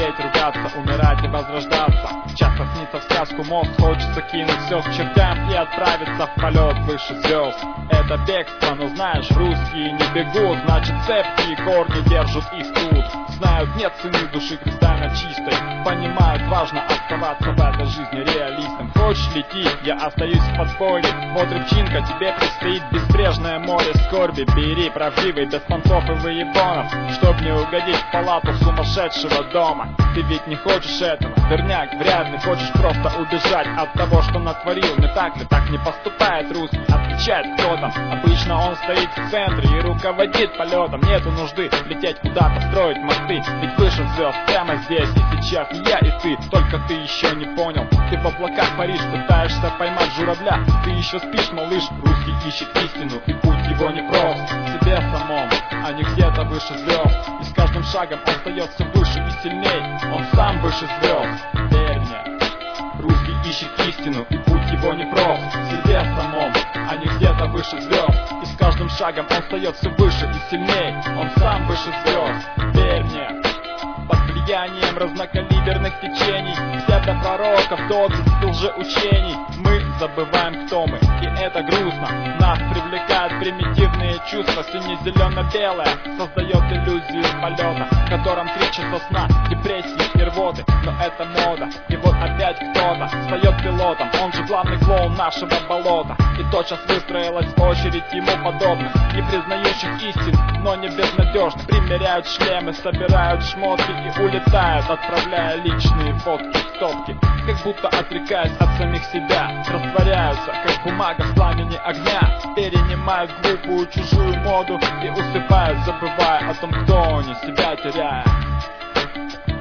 умереть, ругаться, умирать и возрождаться. Часто снится в сказку мозг, хочется кинуть все к чертям и отправиться в полет выше звезд. Это бегство, но знаешь, русские не бегут, значит цепкие корни держат их тут. Знают, нет цены души кристально чистой, понимают, важно оставаться в этой жизни реалистом. Хочешь лети, я остаюсь в подполье. Вот рыбчинка, тебе предстоит безбрежное море скорби. Бери правдивый, без понтов и выебонов, чтоб не угодить в палату сумасшедшего дома. Ты ведь не хочешь этого, верняк, вряд ли хочешь просто убежать от того, что натворил. Не так ли? Так не поступает русский, отвечает кто там. Обычно он стоит в центре и руководит полетом. Нету нужды лететь куда-то, строить мосты, ведь выше звезд прямо здесь и сейчас я и ты. Только ты еще не понял, ты в облаках паришь, пытаешься поймать журавля. Ты еще спишь, малыш, русский ищет истину, и путь его не прост. В себе самом, а не где-то выше звезд. И с каждым шагом он встает все выше и сильней. Он сам выше звезд, верь мне. Русский ищет истину, и путь его не прост. В себе самом, а не где-то выше звезд. И с каждым шагом он встает все выше и сильней. Он сам выше звезд, верь мне. Под влиянием разнокалиберных течений, псевдопророков, догм, лжеучений, мы забываем, кто мы, и это грустно. Нас привлекают примитивные чувства, сине-зелено-белое создает иллюзию полета, в котором 3 часа сна, депрессии и рвоты. Но это мода, и вот опять кто-то встает пилотом, он же главный клоун нашего болота. И тотчас выстроилась очередь ему подобных, не признающих истин, но не безнадежных. Примеряют шлемы, собирают шмотки и улетают, отправляя личные фотки в стопки, как будто отрекаясь от самих себя. Растворяются, как бумага в пламени огня, перенимают глупую чужую моду и усыпают, забывая о том, кто они, себя теряя.